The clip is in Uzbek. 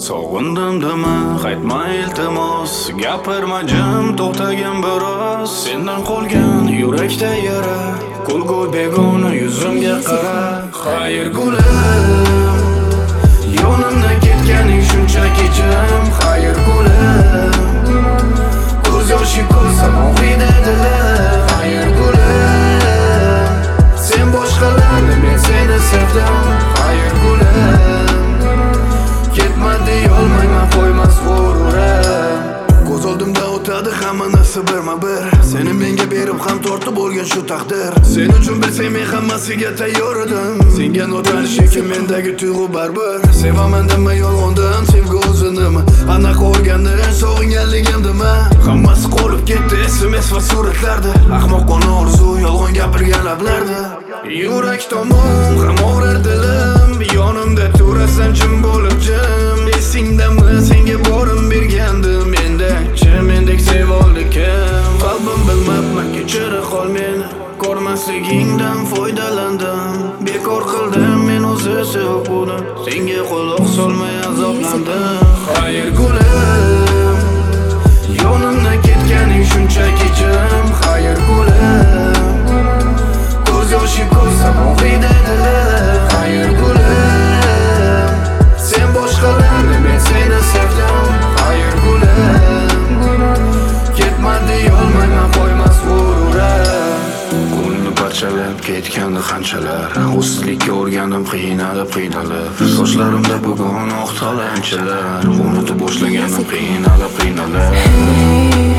Sog'indim dema, qaytma iltimos. Gapirma jim, to'xtagin biroz. Sendan qolgan yurakda yara, kulgu begona yuzimga qara. Xayr gulim, yonimdan ketganing shunchaki jim. Xayr gulim, ko'z yoshi ko'rsam og'riydi dilim. Xayr gulim, sen boshqalarni, men seni sevdim. Xayr gulim, ketma deyolmayman, qo'ymas g'ururim. Ko'z oldimda o'tadi hamma narsa birma-bir. Seni menga berib ham tortib bo'lgan shu taqdir. Sen uchun bilsang men hammasiga tayyor edim. Senga notanish mendagi tuyg'u baribir. Sevaman dema yolg'ondan, sevgi o'zinimi aniq o'rgandi, sog'inganligimdimi. Hammasi qolib ketdi SMS va suratlarda. Ahmoqona orzu, yolg'on gapirgan lablarda. Yurak tomon ham og'rir dilim, yonimda turasan jim bo'lib jim. Esingdami senga borim bergandim, mendek sevoldi kim? Qalbim bilmabman, kechira qol meni. Ko'rmasligingdan foydalandim, bekor qildim men o'zi sevib uni. Senga quloq solmay azoblandim. Xayr gulim, yonimdan ketganing shunchaki jim. Xayr gulim, ko'z yoshi ko'rsam og'riydi dilim. Xayr gulim, sen boshqalarni, men seni sevdim. Xayr gulim, ketma deyolmayman, qo'ymas g'ururim. Ko'nglimni parchalab ketgandi qanchalar, o'sizlikka o'rgandim qiynalib. Sochlarimda bugun oq talanchilar, unutib boshlaganim qiynalib.